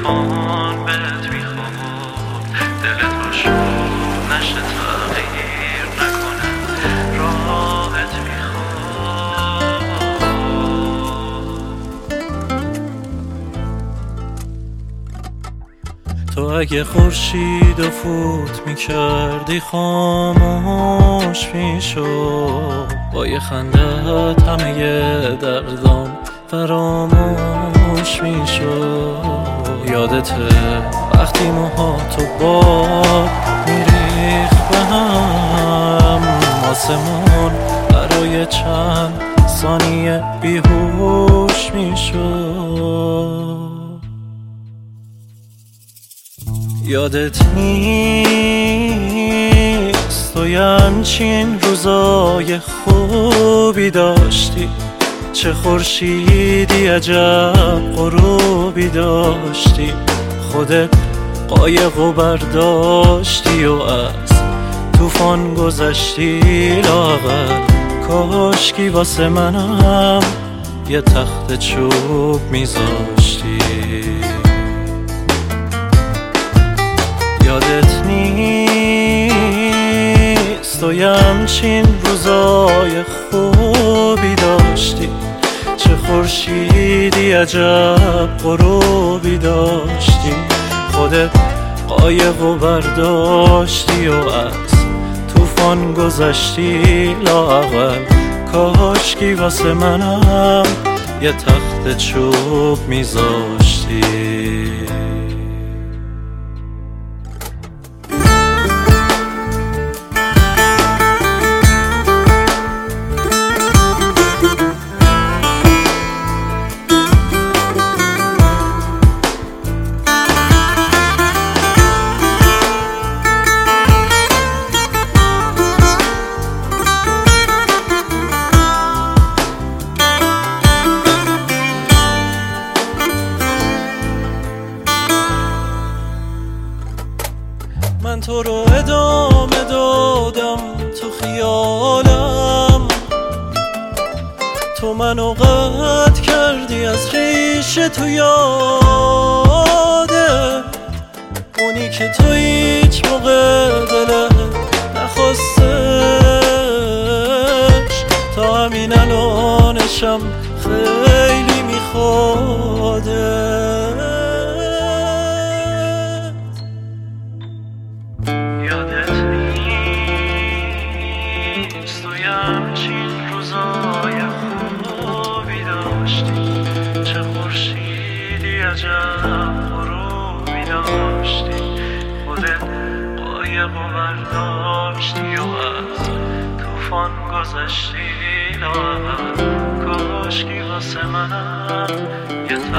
طوفان بهت میخورد، دلت رو شد نشه تغییر نکنه، راحت میخورد. تو اگه خورشید و فوت میکردی خاموش میشد، با یه خندت همه دردام فراموش میشد. یادته وقتی موهاتو باد میریخ به هم، آسمون برای چند ثانیه بیهوش میشد. یادت نیست تو همچین روزای خوبی داشتی، چه خورشیدی عجب غروبی داشتی، خودت قایق و برداشتی و از طوفان گذشتی. لااقل کاشکی واسه منم یه تخت چوب میذاشتی. یادت نیست تو همچین روزای خوبی داشتی، چه خورشیدی عجب غروبی داشتی، خودت قایق و برداشتی و از طوفان گذشتی. لااقل کاشکی واسه منم یه تخت چوب میذاشتی. من تو رو ادامه دادم تو خیالم، تو منو قطع کردی از ریشه تو یاده، اونی که تو هیچ موقع دلت نخواستش، تا همین الانشم خیلی میخواده. همچین روزای خوبی داشتی، چه خورشیدی عجب غروبی داشتی، خودت قایق و برداشتی و از طوفان گذشتی. لااقل کاشکی واسه منم یه